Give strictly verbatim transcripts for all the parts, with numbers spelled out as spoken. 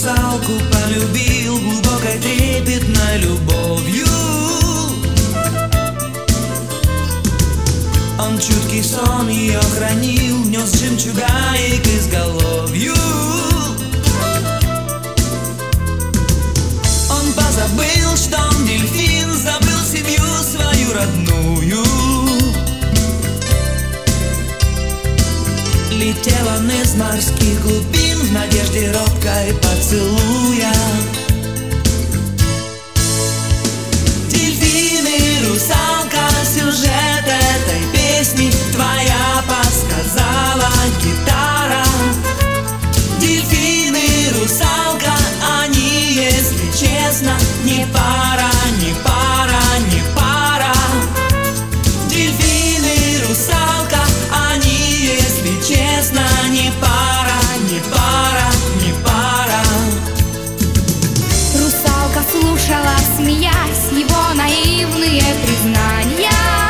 русалку полюбил глубокой трепетной любовью. Он чуткий сон ее хранил, нес жемчуга ей к изголовью. Он позабыл, что он дельфин, забыл семью свою родную. Летел он из морских глубин в надежде робкой поцелуя. Дельфин и русалка, сюжет этой песни твоя подсказала гитара. Дельфин и русалка, они, если честно, не пара, не пара, не пара. Дельфин и русалка, они, если честно, не пара, не пара, не пара. Русалка слушала, смеясь, его наивные признания.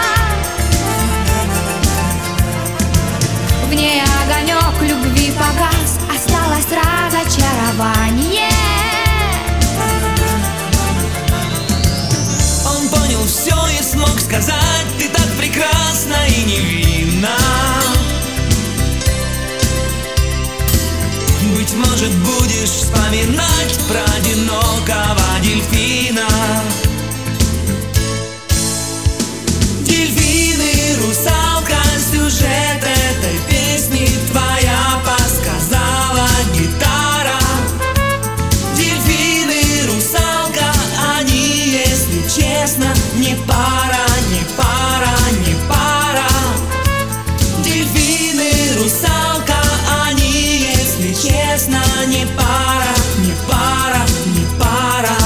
В ней огонек любви погас, осталось разочарование. Он понял все и смог сказать: ты так прекрасна и невинна. Быть может, будешь вспоминать про одинокого дельфина. Дельфин и русалка, сюжет этой песни твоя подсказала гитара. Дельфин и русалка, они, если честно, не пара, не пара, не пара. Дельфин и русалка, они, если честно, не пара, не пара, не пара.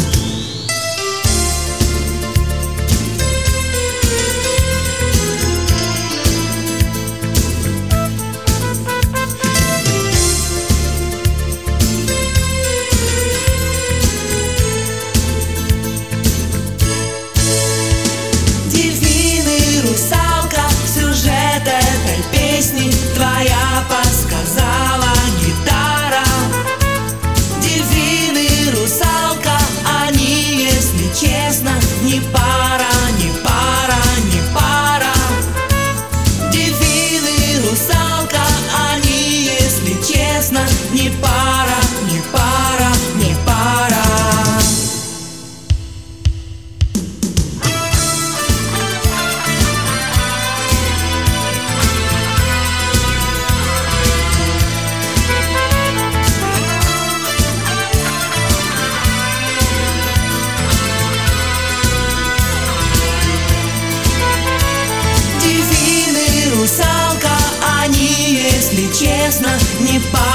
Дельфин и русалка, сюжет этой песни твоя подсказала гитара. Дельфин и русалка, они, если честно, не пара, не пара, не пара. Дельфин и русалка, они, если честно, не пара, не пара, не пара. Дельфин и русалка, они, если честно, не пара.